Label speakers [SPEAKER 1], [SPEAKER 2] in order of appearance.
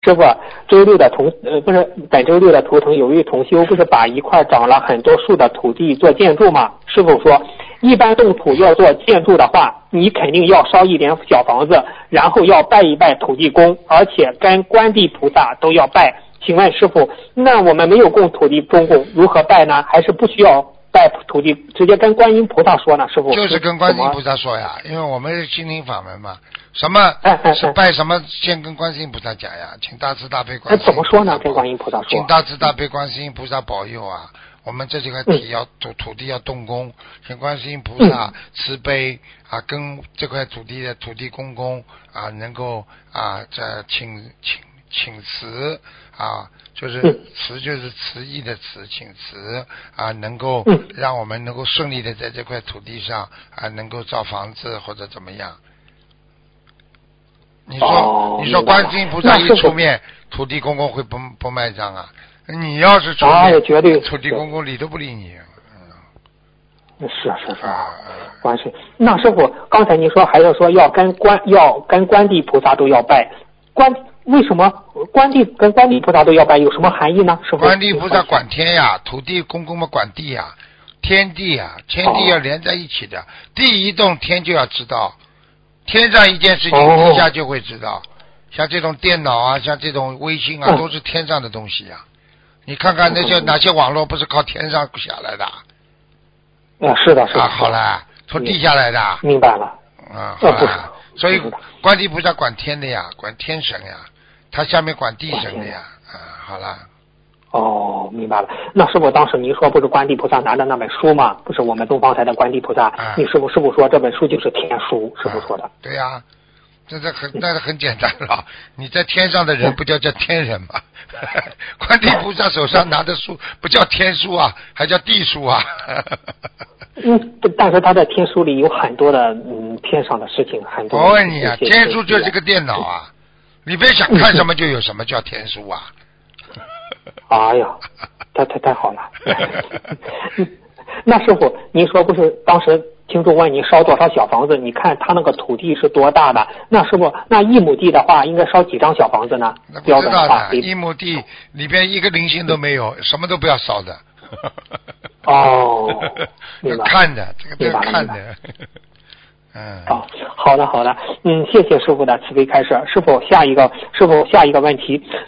[SPEAKER 1] 师傅，不是本周六的图腾，有一同修不是把一块长了很多树的土地做建筑吗？师傅说，一般动土要做建筑的话，你肯定要烧一点小房子，然后要拜一拜土地公，而且跟观地菩萨都要拜。请问师傅，那我们没有供土地公公，如何拜呢？还是不需要拜土地，直接跟观音菩萨说呢？师傅
[SPEAKER 2] 就是跟观音菩萨说呀，因为我们是心灵法门嘛。什么是拜什么？先跟观世音菩萨讲呀，请大慈大悲观世音菩萨。
[SPEAKER 1] 怎么说呢？跟观音菩萨说。
[SPEAKER 2] 请大慈大悲观世音菩萨保佑啊！我们这块地要土地要动工，请观世音菩萨慈悲啊，跟这块土地的土地公公啊，能够啊，这请慈啊，就是慈就是慈义的慈，请慈啊，能够让我们能够顺利的在这块土地上啊，能够造房子或者怎么样。你说观世音菩萨一出面，土地公公会不卖账啊？你要是出面，
[SPEAKER 1] 绝对
[SPEAKER 2] 土地公公理都不理你。
[SPEAKER 1] 是，观世。那师傅，刚才您说还是说要跟观地菩萨都要拜，为什么观地跟观地菩萨都要拜？有什么含义呢？师傅？
[SPEAKER 2] 观地菩萨管天呀，土地公公们管地呀，天地呀，天地要连在一起的，地一动天就要知道。天上一件事情，地下就会知道。像这种电脑啊，像这种微信啊，都是天上的东西呀。你看看那些哪些网络不是靠天上下来的？
[SPEAKER 1] 是的。
[SPEAKER 2] 好了，从地下来的。
[SPEAKER 1] 明白了。
[SPEAKER 2] 好了。所以观地菩萨管天的呀，管天神呀，他下面管地神的呀。好了。
[SPEAKER 1] 明白了。那师傅当时您说不是观地菩萨拿的那本书吗？不是我们东方台的观地菩萨。你师傅说这本书就是天书，师傅说的。
[SPEAKER 2] 对呀，那很简单了。你在天上的人不叫天人吗？观地菩萨手上拿的书不叫天书啊，还叫地书啊。
[SPEAKER 1] 但是他在天书里有很多的天上的事情，很多。
[SPEAKER 2] 我问你啊，天书就是个电脑啊，里边想看什么就有什么，叫天书啊。
[SPEAKER 1] 哎呀，太好了。那师傅，您说不是当时听众问你烧多少小房子？你看他那个土地是多大的？那师傅，那1亩地的话，应该烧几张小房子呢？
[SPEAKER 2] 那不知道的，1亩地里边一个灵性都没有，什么都不要烧的。
[SPEAKER 1] 明白。
[SPEAKER 2] 看的，这个都要看的。
[SPEAKER 1] 好的。谢谢师傅的慈悲开示。师傅下一个问题，